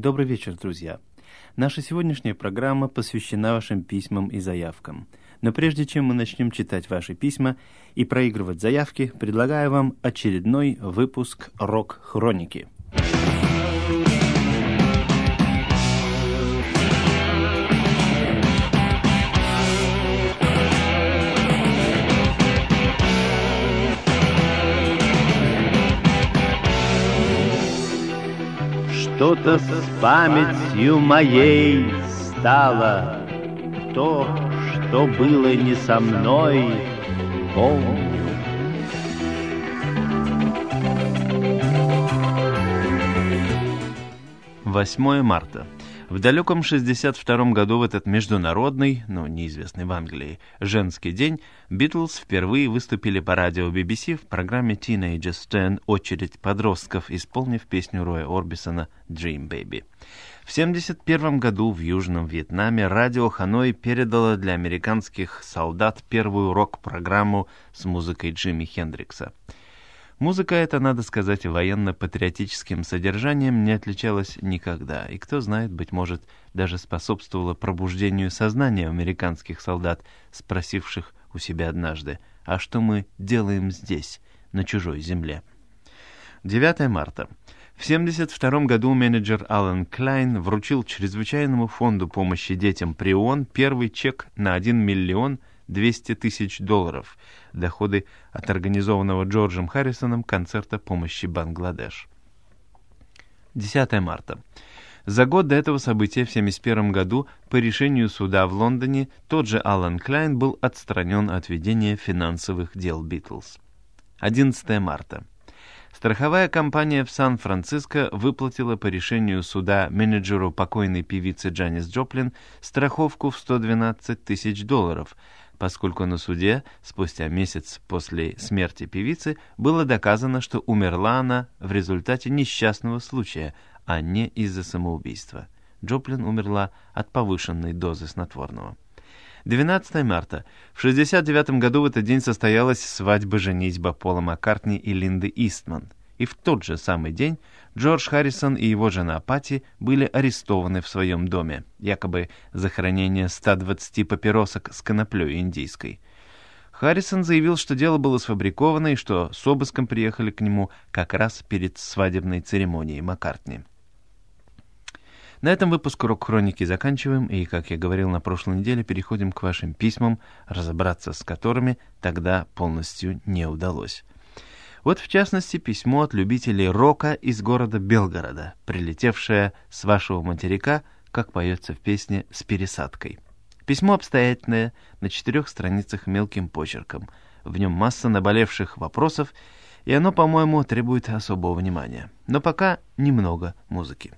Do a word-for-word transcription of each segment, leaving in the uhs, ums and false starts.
Добрый вечер, друзья. Наша сегодняшняя программа посвящена вашим письмам и заявкам. Но прежде чем мы начнем читать ваши письма и проигрывать заявки, предлагаю вам очередной выпуск «Рок-хроники». Что-то с памятью моей стало, то, что было не со мной, помню. восьмое марта. В далеком шестьдесят втором году в этот международный, но неизвестный в Англии, женский день, Битлз впервые выступили по радио би би си в программе Teenagers Turn «Очередь подростков», исполнив песню Роя Орбисона «Dream Baby». В семьдесят первом году в Южном Вьетнаме радио Ханой передало для американских солдат первую рок-программу с музыкой Джимми Хендрикса. Музыка эта, надо сказать, военно-патриотическим содержанием не отличалась никогда, и, кто знает, быть может, даже способствовала пробуждению сознания американских солдат, спросивших у себя однажды: «А что мы делаем здесь, на чужой земле?» девятое марта. В семьдесят втором году менеджер Алан Клайн вручил Чрезвычайному фонду помощи детям при ООН первый чек на один миллион двести тысяч долларов, доходы от организованного Джорджем Харрисоном концерта помощи Бангладеш. десятое марта. За год до этого события в семьдесят первом году по решению суда в Лондоне тот же Алан Клайн был отстранен от ведения финансовых дел Битлз. одиннадцатое марта. Страховая компания в Сан-Франциско выплатила по решению суда менеджеру покойной певицы Джанис Джоплин страховку в сто двенадцать тысяч долларов, поскольку на суде, спустя месяц после смерти певицы, было доказано, что умерла она в результате несчастного случая, а не из-за самоубийства. Джоплин умерла от повышенной дозы снотворного. двенадцатое марта. В шестьдесят девятом году в этот день состоялась свадьба-женитьба Пола Маккартни и Линды Истман. И в тот же самый день Джордж Харрисон и его жена Патти были арестованы в своем доме, якобы за хранение ста двадцати папиросок с коноплей индийской. Харрисон заявил, что дело было сфабриковано и что с обыском приехали к нему как раз перед свадебной церемонией Маккартни. На этом выпуск «Рок-хроники» заканчиваем, и, как я говорил на прошлой неделе, переходим к вашим письмам, разобраться с которыми тогда полностью не удалось. Вот, в частности, письмо от любителей рока из города Белгорода, прилетевшее с вашего материка, как поется в песне, с пересадкой. Письмо обстоятельное, на четырех страницах мелким почерком. В нем масса наболевших вопросов, и оно, по-моему, требует особого внимания. Но пока немного музыки.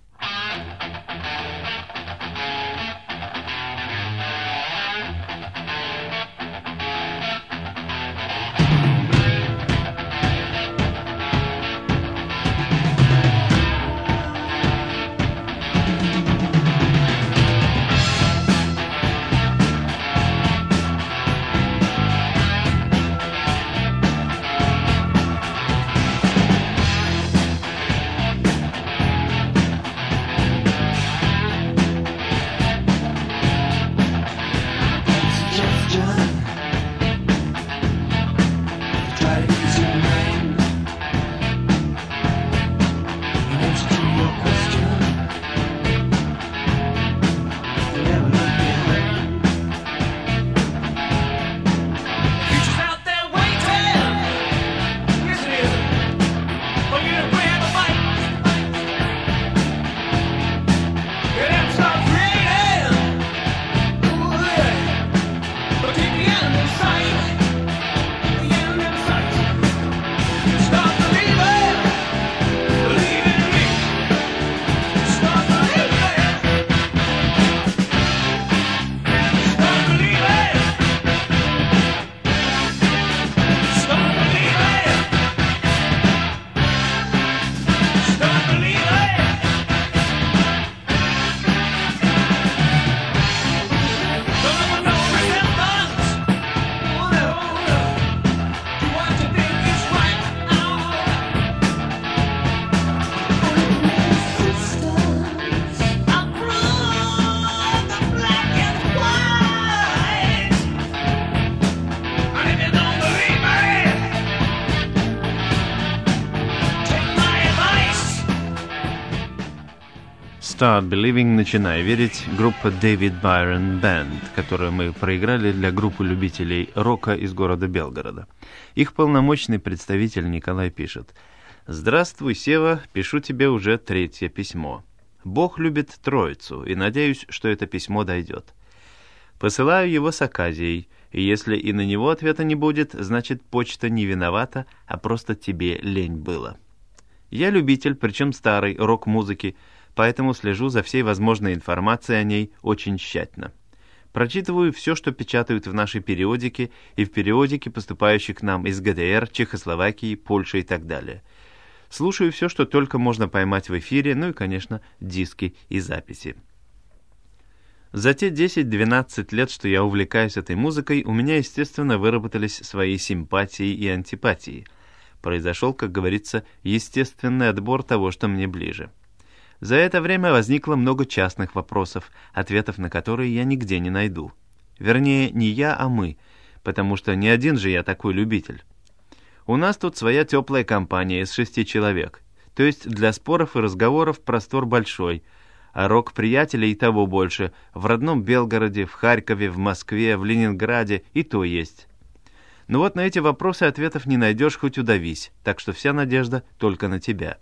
Start Believing, начинай верить, группа David Byron Band, которую мы проиграли для группы любителей рока из города Белгорода. Их полномочный представитель Николай пишет: «Здравствуй, Сева, пишу тебе уже третье письмо. Бог любит Троицу, и надеюсь, что это письмо дойдет. Посылаю его с оказией, и если и на него ответа не будет, значит, почта не виновата, а просто тебе лень было. Я любитель, причем старой, рок-музыки, поэтому слежу за всей возможной информацией о ней очень тщательно. Прочитываю все, что печатают в нашей периодике и в периодике, поступающей к нам из ГДР, Чехословакии, Польши и так далее. Слушаю все, что только можно поймать в эфире, ну и, конечно, диски и записи. За те десять-двенадцать лет, что я увлекаюсь этой музыкой, у меня, естественно, выработались свои симпатии и антипатии. Произошел, как говорится, естественный отбор того, что мне ближе. За это время возникло много частных вопросов, ответов на которые я нигде не найду. Вернее, не я, а мы, потому что не один же я такой любитель. У нас тут своя теплая компания из шести человек, то есть для споров и разговоров простор большой, а рок-приятелей и того больше, в родном Белгороде, в Харькове, в Москве, в Ленинграде и то есть. Но вот на эти вопросы ответов не найдешь, хоть удавись, так что вся надежда только на тебя.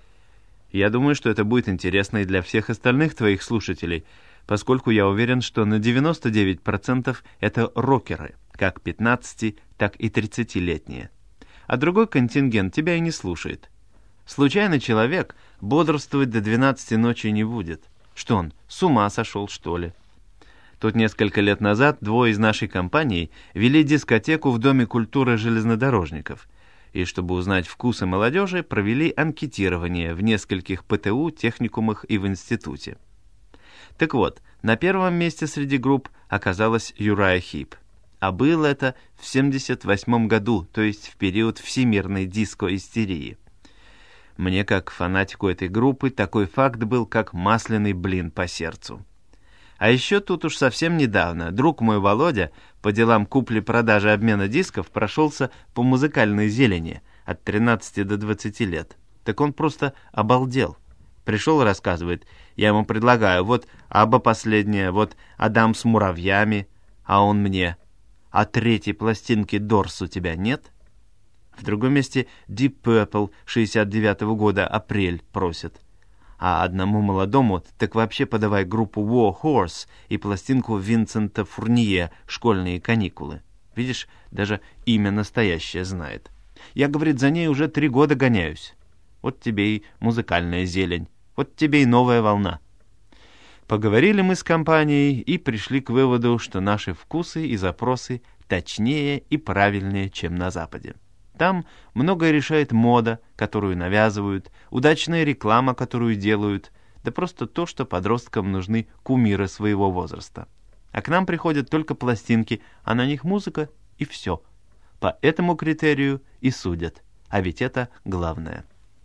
Я думаю, что это будет интересно и для всех остальных твоих слушателей, поскольку я уверен, что на девяносто девять процентов это рокеры, как пятнадцати, так и тридцатилетние. А другой контингент тебя и не слушает. Случайный человек бодрствовать до двенадцати ночи не будет. Что он, с ума сошел, что ли? Тут несколько лет назад двое из нашей компании вели дискотеку в Доме культуры железнодорожников, и, чтобы узнать вкусы молодежи, провели анкетирование в нескольких ПТУ, техникумах и в институте. Так вот, на первом месте среди групп оказалась Uriah Heep. А было это в семьдесят восьмом году, то есть в период всемирной диско-истерии. Мне, как фанатику этой группы, такой факт был, как масляный блин по сердцу. А еще тут уж совсем недавно друг мой Володя по делам купли-продажи обмена дисков прошелся по музыкальной зелени от тринадцати до двадцати лет. Так он просто обалдел. Пришел и рассказывает: я ему предлагаю, вот Абба последняя, вот Адам с муравьями, а он мне: а третьей пластинки Дорс у тебя нет? В другом месте Deep Purple шестьдесят девятого года «Апрель» просит. А одному молодому так вообще подавай группу War Horse и пластинку Винсента Фурнье «Школьные каникулы». Видишь, даже имя настоящее знает. Я, говорит, за ней уже три года гоняюсь. Вот тебе и музыкальная зелень, вот тебе и новая волна. Поговорили мы с компанией и пришли к выводу, что наши вкусы и запросы точнее и правильнее, чем на Западе. Там многое решает мода, которую навязывают, удачная реклама, которую делают, да просто то, что подросткам нужны кумиры своего возраста. А к нам приходят только пластинки, а на них музыка и все. По этому критерию и судят, а ведь это главное.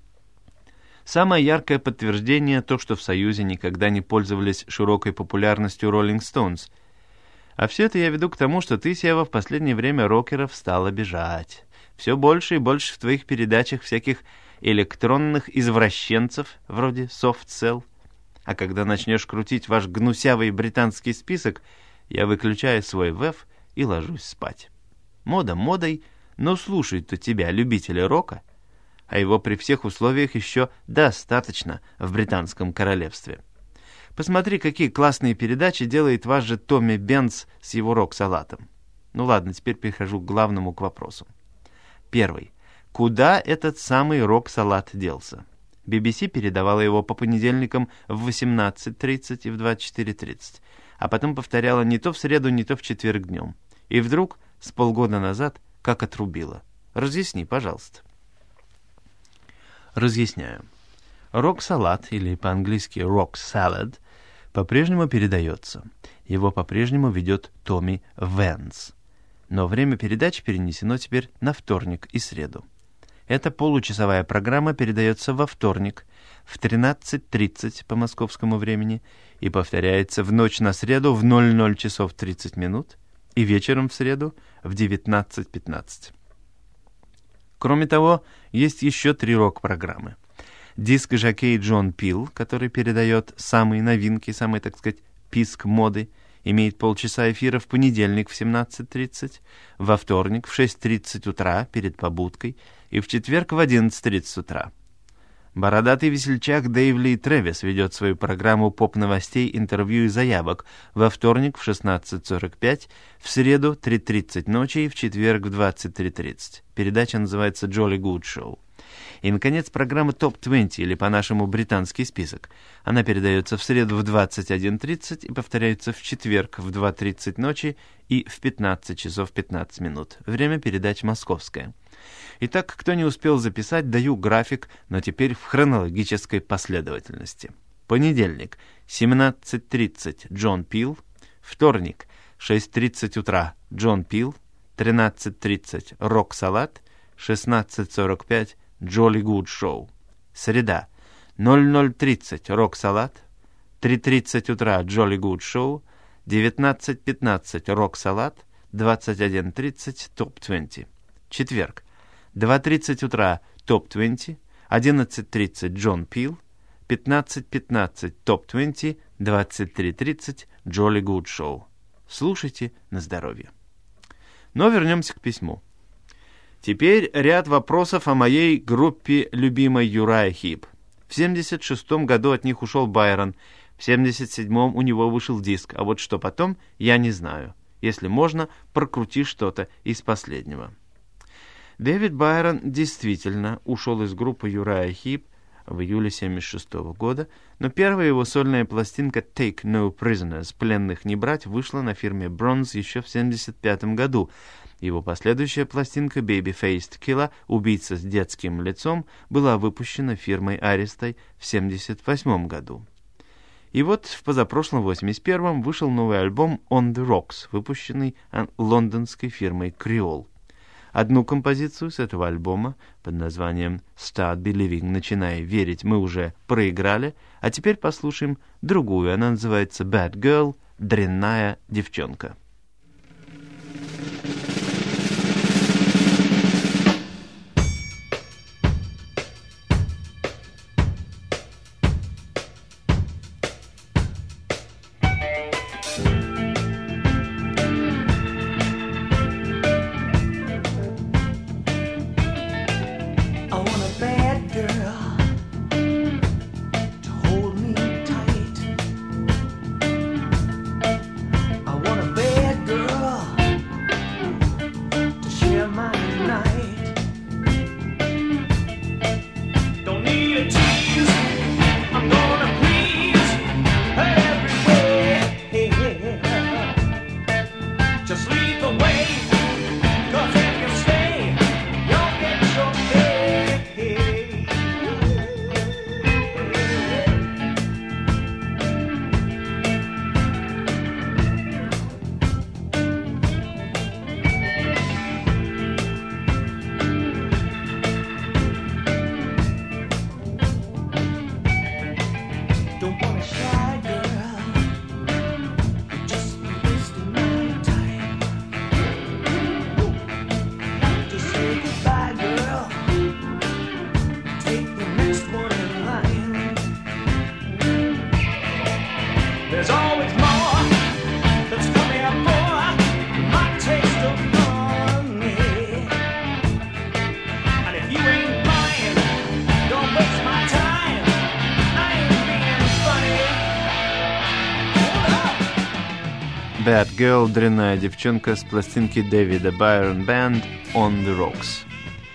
Самое яркое подтверждение то, что в Союзе никогда не пользовались широкой популярностью Rolling Stones. А все это я веду к тому, что ты, Сева, в последнее время рокеров стал обижать. Все больше и больше в твоих передачах всяких электронных извращенцев, вроде Soft Cell. А когда начнешь крутить ваш гнусявый британский список, я выключаю свой веб и ложусь спать. Мода модой, но слушают-то тебя любители рока, а его при всех условиях еще достаточно в британском королевстве. Посмотри, какие классные передачи делает ваш же Томми Бенц с его рок-салатом. Ну ладно, теперь перехожу к главному, к вопросу. Первый. Куда этот самый рок-салат делся? би би си передавала его по понедельникам в восемнадцать тридцать и в двадцать четыре тридцать, а потом повторяла не то в среду, не то в четверг днем. И вдруг, с полгода назад, как отрубила. Разъясни, пожалуйста. Разъясняю. Рок-салат, или по-английски рок-салад, по-прежнему передается. Его по-прежнему ведет Томми Венс. Но время передачи перенесено теперь на вторник и среду. Эта получасовая программа передается во вторник в тринадцать тридцать по московскому времени и повторяется в ночь на среду в ноль ноль часов тридцать минут и вечером в среду в девятнадцать пятнадцать. Кроме того, есть еще три рок-программы. диск-жокей Джон Пил, который передает самые новинки, самый, так сказать, писк моды, имеет полчаса эфира в понедельник в семнадцать тридцать, во вторник в шесть тридцать утра перед побудкой и в четверг в одиннадцать тридцать утра. Бородатый весельчак Дэйв Ли Трэвис ведет свою программу поп-новостей, интервью и заявок во вторник в шестнадцать сорок пять, в среду три тридцать ночи и в четверг в двадцать три тридцать. Передача называется «Jolly Good Show». И, наконец, программа топ двадцать, или по-нашему британский список. Она передается в среду в двадцать один тридцать и повторяется в четверг в два тридцать ночи и в пятнадцать часов пятнадцать минут. Время передач московское. Итак, кто не успел записать, даю график, но теперь в хронологической последовательности. Понедельник, семнадцать тридцать, Джон Пил. Вторник, шесть тридцать утра, Джон Пил. тринадцать тридцать, Рок-салат. шестнадцать сорок пять, Jolly Good Show. Среда, ноль ноль тридцать, Рок-салат. три тридцать утра, Jolly Good Show. девятнадцать пятнадцать, Рок-салат. двадцать один тридцать, топ двадцать. Четверг, два тридцать утра, топ двадцать. одиннадцать тридцать, Джон Пил. пятнадцать пятнадцать, топ двадцать. двадцать три тридцать, Jolly Good Show. Слушайте на здоровье. Но вернемся к письму. Теперь ряд вопросов о моей группе любимой Юрайя Хип. В семьдесят шестом году от них ушел Байрон, в семьдесят седьмом у него вышел диск, а вот что потом, я не знаю. Если можно, прокрути что-то из последнего. Дэвид Байрон действительно ушел из группы Юрайя Хип в июле семьдесят шестого года, но первая его сольная пластинка «Take No Prisoners» «Пленных не брать» вышла на фирме Bronze еще в семьдесят пятом году. Его последующая пластинка «Baby-Faced Killer» «Убийца с детским лицом» была выпущена фирмой Аристой в семьдесят восьмом году. И вот в позапрошлом восемьдесят первом вышел новый альбом «On the Rocks», выпущенный лондонской фирмой Creole. Одну композицию с этого альбома под названием «Start Believing», «Начинай верить», мы уже проиграли, а теперь послушаем другую. Она называется «Bad Girl», «Дрянная девчонка». «Bad Girl», «Дрянная девчонка» с пластинки Дэвида Байрон Band «On the Rocks».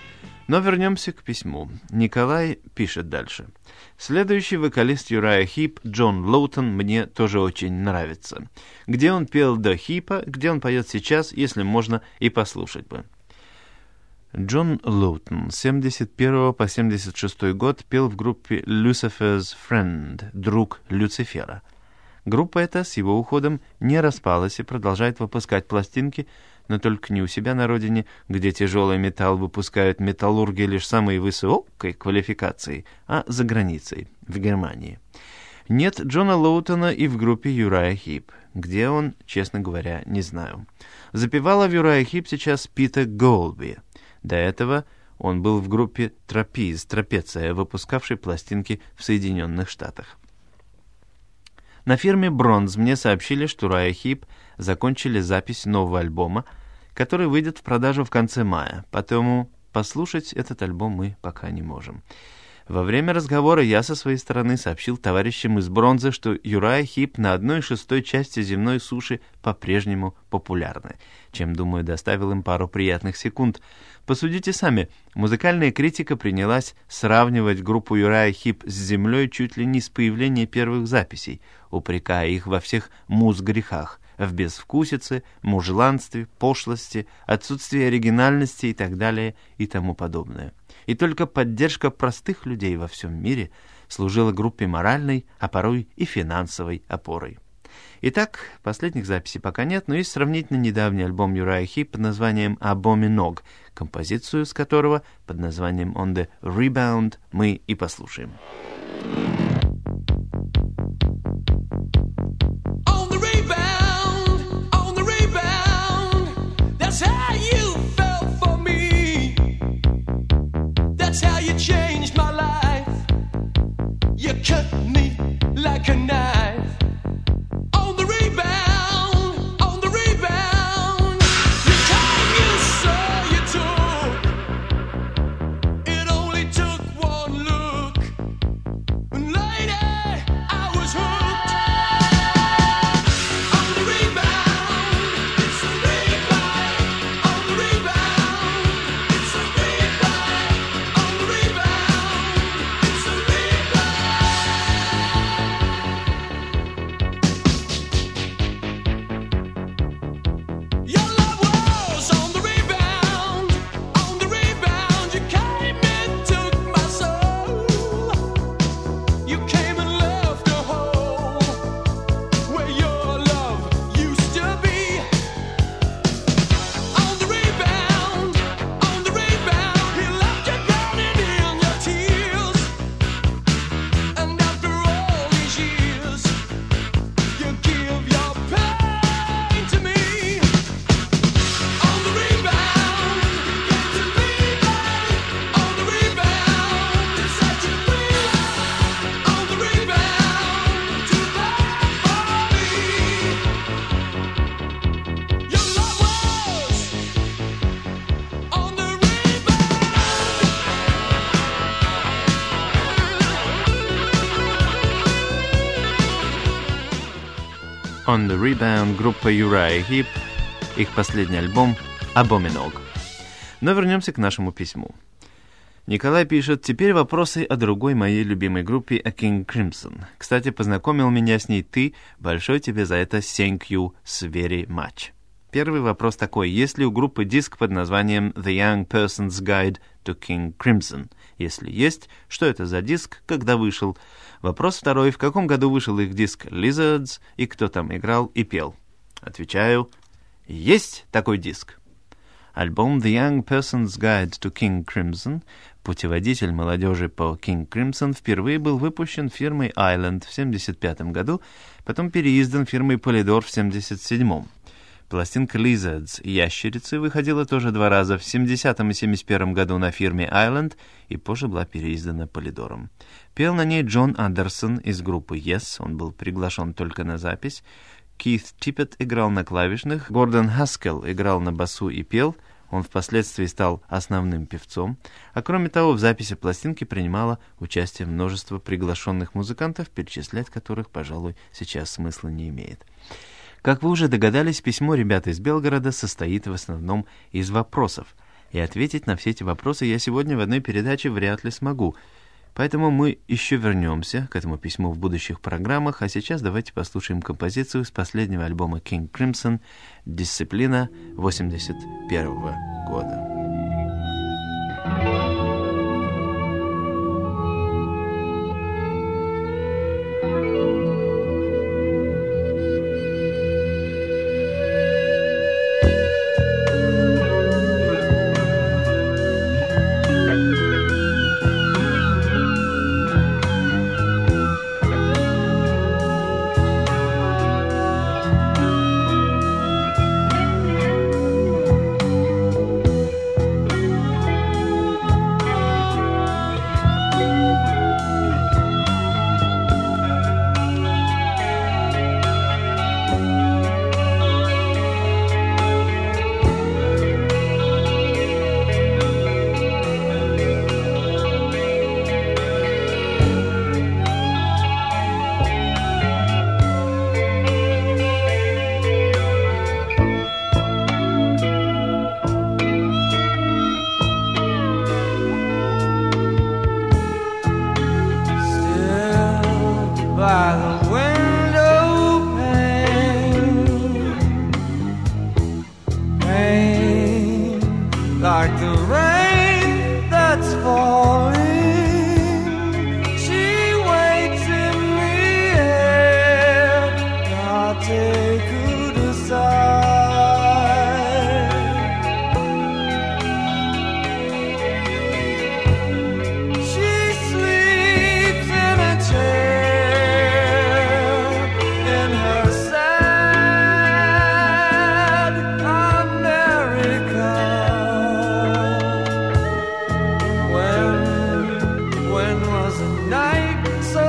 Но вернемся к письму. Николай пишет дальше. Следующий вокалист Юрайя Хип, Джон Лоутон, мне тоже очень нравится. Где он пел до Хипа, где он поет сейчас, если можно, и послушать бы. Джон Лоутон с семьдесят первого по семьдесят шестой год пел в группе Lucifer's Friend, друг Люцифера. Группа эта с его уходом не распалась и продолжает выпускать пластинки, но только не у себя на родине, где тяжелый металл выпускают металлурги лишь самой высокой квалификации, а за границей, в Германии. Нет Джона Лоутона и в группе Юрайя Хип. Где он, честно говоря, не знаю. Запевала в Юрайя Хип сейчас Пита Голби. До этого Он был в группе Trapeze, Трапеция, выпускавшей пластинки в Соединенных Штатах. На фирме Bronze мне сообщили, что Uriah Heep закончили запись нового альбома, который выйдет в продажу в конце мая, поэтому послушать этот альбом мы пока не можем. Во время разговора я со своей стороны сообщил товарищам из Бронзы, что Uriah Heep на одной шестой части земной суши по-прежнему популярны, чем, думаю, доставил им пару приятных секунд. Посудите сами, музыкальная критика принялась сравнивать группу Uriah Heep с землей чуть ли не с появления первых записей, упрекая их во всех муз-грехах, в безвкусице, мужланстве, пошлости, отсутствии оригинальности и так далее и тому подобное. И только поддержка простых людей во всем мире служила группе моральной, а порой и финансовой опорой. Итак, последних записей пока нет, но есть сравнительно недавний альбом Uriah Heep под названием «Abominog», композицию с которого под названием «On the Rebound» мы и послушаем. That's how you changed my life. You cut me like a knife. On the rebound, on the rebound. The time you saw you took. It only took one look. And lady, I was hooked. On the rebound, it's a rebound. On the rebound, it's a rebound. On the rebound, it's a rebound. Your love was on the rebound, on the rebound. You came and took my soul. You came and left a hole where your love used to be. On the rebound, on the rebound. He left you drowning in your tears. And after all these years, you give your pain to me. On the rebound, get to me, babe. On the rebound, it's such a relief. On the rebound, too bad for me. Your love was on the On the Rebound, группа Uriah Heep, их последний альбом «Abominog». Но вернемся к нашему письму. Николай пишет: «Теперь вопросы о другой моей любимой группе, о King Crimson. Кстати, познакомил меня с ней ты. Большое тебе за это thank you very much». Первый вопрос такой: есть ли у группы диск под названием The Young Person's Guide to King Crimson? Если есть, что это за диск, когда вышел? Вопрос второй: в каком году вышел их диск Lizards и кто там играл и пел? Отвечаю: есть такой диск. Альбом The Young Person's Guide to King Crimson, путеводитель молодежи по King Crimson, впервые был выпущен фирмой Island в семьдесят пятом году, потом переиздан фирмой Polydor в семьдесят седьмом. Пластинка Lizards, Ящерицы, выходила тоже два раза, в семидесятом и семьдесят первом году на фирме Island и позже была переиздана Полидором. Пел на ней Джон Андерсон из группы Yes, он был приглашен только на запись. Кит Типпет играл на клавишных, Гордон Хаскелл играл на басу и пел, он впоследствии стал основным певцом, а кроме того в записи пластинки принимало участие множество приглашенных музыкантов, перечислять которых, пожалуй, сейчас смысла не имеет. Как вы уже догадались, письмо ребят из Белгорода состоит в основном из вопросов, и ответить на все эти вопросы я сегодня в одной передаче вряд ли смогу. Поэтому мы еще вернемся к этому письму в будущих программах, а сейчас давайте послушаем композицию с последнего альбома King Crimson «Дисциплина» восемьдесят первого года. by the window pane, rain like the rain that's falling. She waits in the air, I'll take her to side. She sleeps in a chair in her sad America. When, when was a night so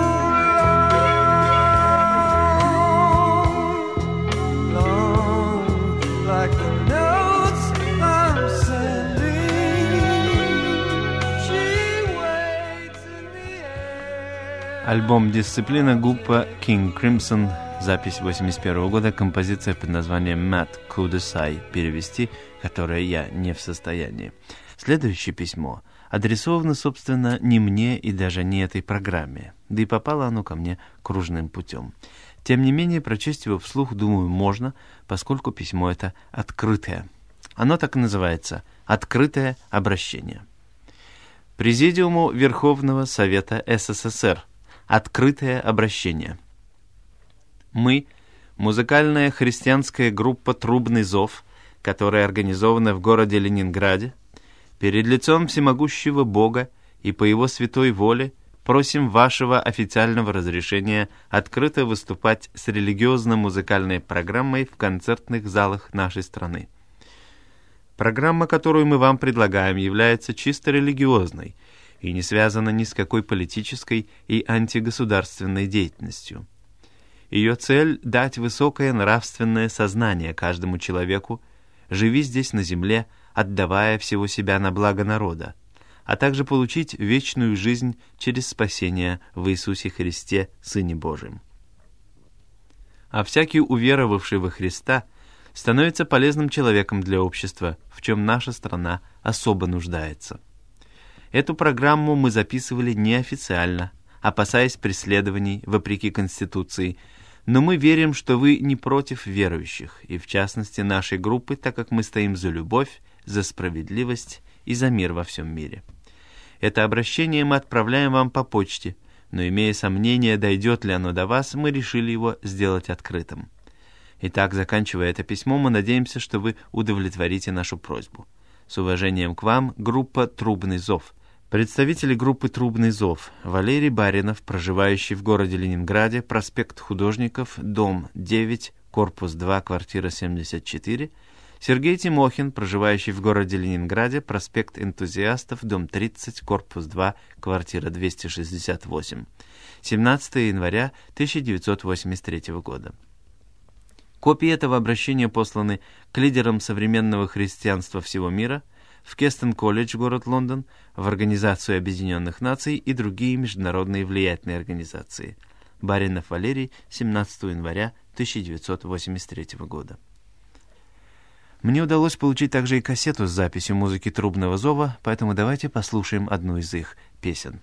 long, long, like the notes I'm sending? She waits in the air. Альбом «Дисциплина», группа King Crimson, запись восемьдесят первого года, композиция под названием «Mad Kudasai», перевести, которое я не в состоянии. Следующее письмо адресовано, собственно, не мне и даже не этой программе, да и попало оно ко мне кружным путем. Тем не менее, прочесть его вслух, думаю, можно, поскольку письмо это открытое. Оно так и называется «Открытое обращение». Президиуму Верховного Совета СССР. Открытое обращение. Мы, музыкальная христианская группа «Трубный зов», которая организована в городе Ленинграде, перед лицом всемогущего Бога и по Его святой воле просим вашего официального разрешения открыто выступать с религиозно-музыкальной программой в концертных залах нашей страны. Программа, которую мы вам предлагаем, является чисто религиозной и не связана ни с какой политической и антигосударственной деятельностью. Ее цель – дать высокое нравственное сознание каждому человеку, живи здесь на земле, отдавая всего себя на благо народа, а также получить вечную жизнь через спасение в Иисусе Христе, Сыне Божьем. А всякий уверовавший во Христа становится полезным человеком для общества, в чем наша страна особо нуждается. Эту программу мы записывали неофициально, опасаясь преследований вопреки Конституции, но мы верим, что вы не против верующих, и в частности нашей группы, так как мы стоим за любовь, за справедливость и за мир во всем мире. Это обращение мы отправляем вам по почте, но, имея сомнения, дойдет ли оно до вас, мы решили его сделать открытым. Итак, заканчивая это письмо, мы надеемся, что вы удовлетворите нашу просьбу. С уважением к вам, группа «Трубный зов». Представители группы «Трубный зов» Валерий Баринов, проживающий в городе Ленинграде, проспект Художников, дом девять, корпус два, квартира семьдесят четыре, Сергей Тимохин, проживающий в городе Ленинграде, проспект Энтузиастов, дом тридцать, корпус два, квартира двести шестьдесят восемь, семнадцатого января тысяча девятьсот восемьдесят третьего года. Копии этого обращения посланы к лидерам современного христианства всего мира, в Кестон-колледж, город Лондон, в Организацию Объединенных Наций и другие международные влиятельные организации. Баринов Валерий, семнадцатого января тысяча девятьсот восемьдесят третьего года. Мне удалось получить также и кассету с записью музыки «Трубного зова», поэтому давайте послушаем одну из их песен.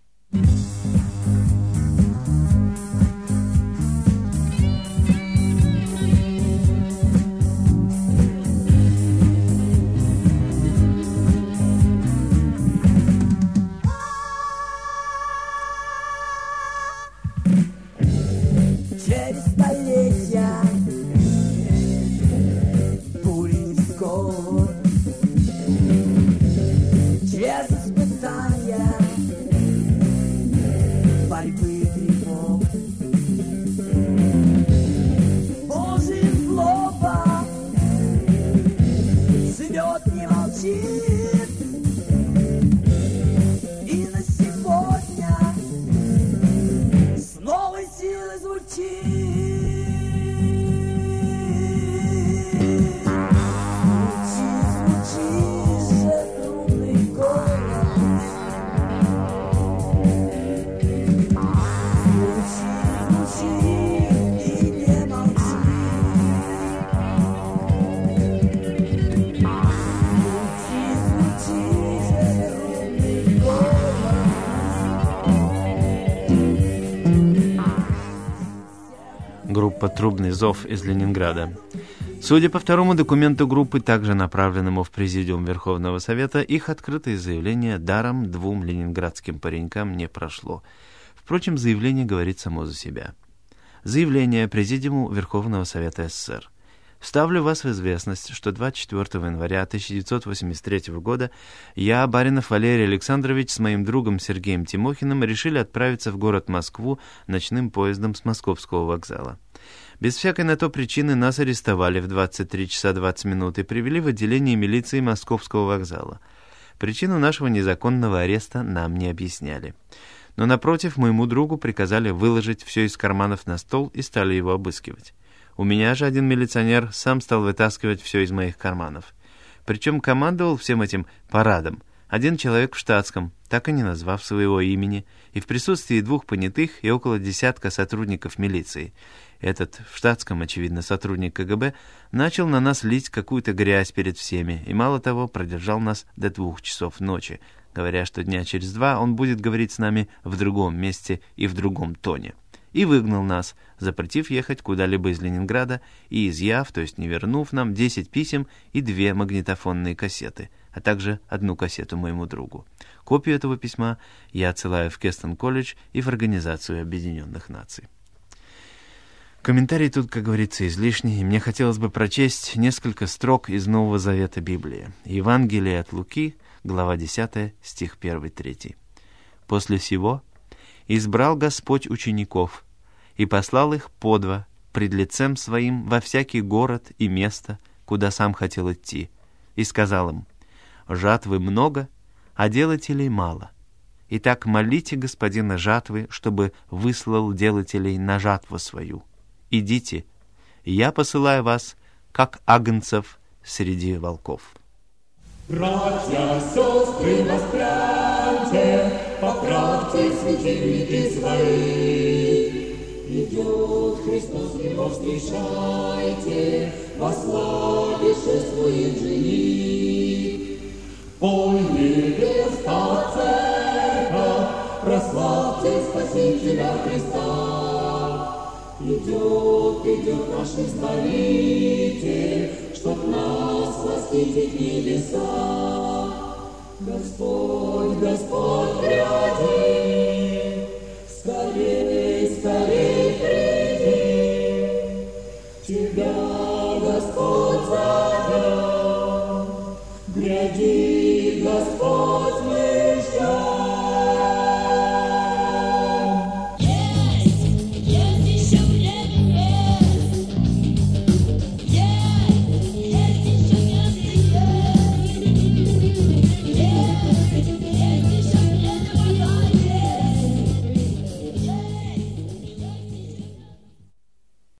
Через столетия бурь скор, через испытания борьбы тревог, Божье слово живет, не молчит, и на сегодня с новой силой звучит. Звучи, звучи же, трубный голос. группа «Трубный зов» из Ленинграда. Судя по второму документу группы, также направленному в Президиум Верховного Совета, их открытое заявление даром двум ленинградским паренькам не прошло. Впрочем, заявление говорит само за себя. Заявление Президиуму Верховного Совета СССР. Ставлю вас в известность, что двадцать четвёртого января тысяча девятьсот восемьдесят третьего года я, Баринов Валерий Александрович, с моим другом Сергеем Тимохиным решили отправиться в город Москву ночным поездом с Московского вокзала. Без всякой на то причины нас арестовали в двадцать три часа двадцать минут и привели в отделение милиции Московского вокзала. Причину нашего незаконного ареста нам не объясняли. Но напротив, моему другу приказали выложить все из карманов на стол и стали его обыскивать. У меня же один милиционер сам стал вытаскивать все из моих карманов. Причем командовал всем этим парадом один человек в штатском, так и не назвав своего имени, и в присутствии двух понятых и около десятка сотрудников милиции. Этот в штатском, очевидно, сотрудник КГБ, начал на нас лить какую-то грязь перед всеми, и мало того, продержал нас до двух часов ночи, говоря, что дня через два он будет говорить с нами в другом месте и в другом тоне. И выгнал нас, запретив ехать куда-либо из Ленинграда и изъяв, то есть не вернув нам, десять писем и две магнитофонные кассеты, а также одну кассету моему другу. Копию этого письма я отсылаю в Кестон-колледж и в Организацию Объединенных Наций. Комментарий тут, как говорится, излишний, и мне хотелось бы прочесть несколько строк из Нового Завета Библии. Евангелие от Луки, глава десятая, стих первый-третий. «После сего избрал Господь учеников и послал их по два пред лицем своим во всякий город и место, куда сам хотел идти, и сказал им: жатвы много, а делателей мало. Итак, молите Господина жатвы, чтобы выслал делателей на жатву свою. Идите, я посылаю вас, как агнцев среди волков». Братья, сестры, воспряньте, поправьте светильники свои. Идет Христос, его встречайте, во славе шествует жених. Пой невеста церковь, прославьте Спасителя Христа. Идет, идет наш Избавитель, чтоб нас спасти в небеса. Господь, Господь